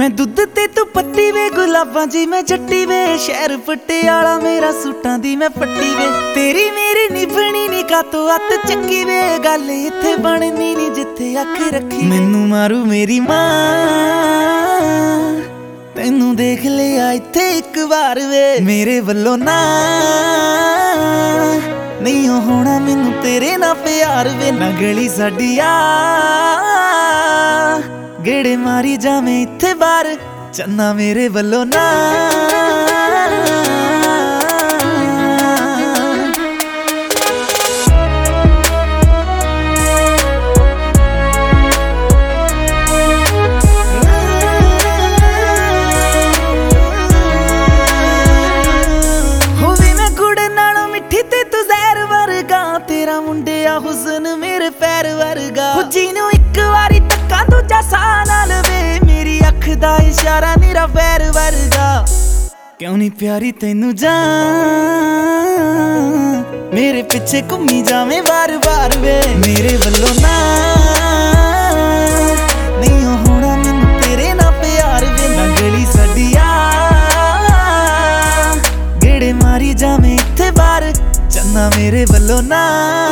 मैं दुध ते तू पत्ती वे, गुलाबां जी मैं जट्टी वे, शहर पटियाला मेरा सूटां दी मैं पट्टी वे। तेरी मेरी निभनी नी कातों अत चक्की वे, गल इत्थे बननी नी जिथे अख रखी। मैनू मारू मेरी मां, तैनू देख लिया इत्थे एक बार वे, मेरे वल्लों ना नहीं होना मैनू तेरे ना प्यार वे। ना गली साडी आ गेड़े मारी जावे इत्थे बार, चन्ना मेरे वल्लों ना। होवी मैं गुड़ नालों मिठी ते तू जहर वर्गा, तेरा मुंडिया हुस्न मेरे पैर वर्गा। जीनू एक वारी तक्का दूजा सा ना लवे, मेरी अख दा इशारा मेरा पैर वर्गा। क्यों नहीं प्यारी तैनू जान, मेरे पिछे घूमी जावे बार बार वे, मेरे वल्लों ना नहीं होना मैनू तेरे ना प्यार वे। ना गली साडी आ गेड़े मारी जावे इत्थे बार, चन्ना मेरे वल्लों ना।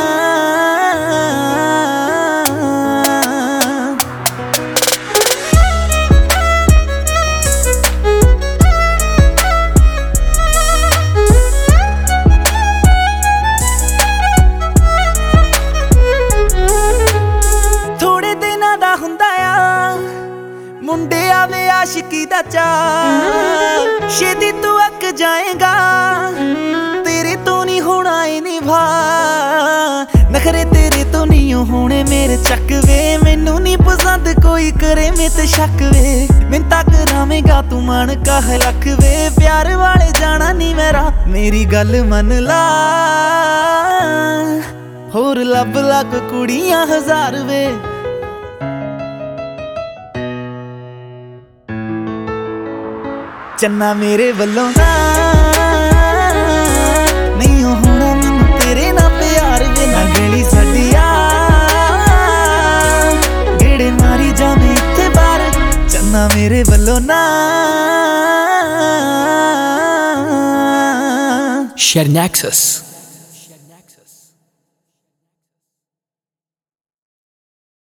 मुंडे आवे आशिकी दा चाह, छेती तू अक जाएगा, तेरे तो नहीं होना ए निभा। नखरे तेरे तो नहीं होने मेरे चक वे, मैनू नहीं पसंद कोई करे में ते शक वे। मिन्नतां करावेगा तू मन कह लख वे, प्यार वाले जाना नहीं मेरा मेरी गल मन ला। होर लब लग कुड़ियां हजार वे, चन्ना मेरे वल्लों ना नहीं होना मैनू तेरे ना प्यार वे। ना गली साडी आ गेड़े मारी जावे इत्थे बार, चन्ना मेरे वल्लों ना। ShareNexus.